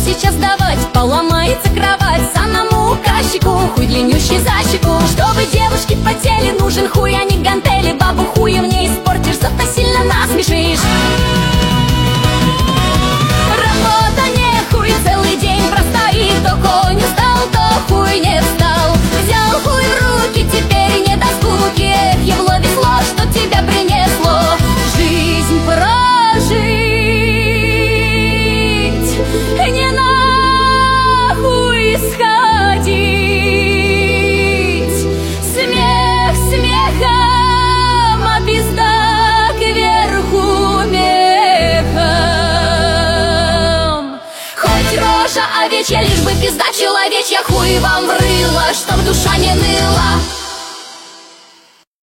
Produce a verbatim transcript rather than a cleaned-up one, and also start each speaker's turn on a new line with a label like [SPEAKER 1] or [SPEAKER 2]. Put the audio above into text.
[SPEAKER 1] сейчас давать. Поломается кровать, санному указчику, хуй длиннющий за щеку. Чтобы девушке потели, нужен хуй, а не гантели. Бабу хуя мне испортишь, зато сильно насмешишь. Работа не хуй, целый день простоит. То конь устал, то хуй не встал. Взял хуй в руки, теперь не до скуки. Эх, ебло весло, что тебя принесло. Жизнь прожить, не нахуй сходить. Смех смехом, а пизда кверху мехом. Хоть рожа овечья, лишь бы пизда человечья. Хуй вам в рыло, чтоб душа не ныла.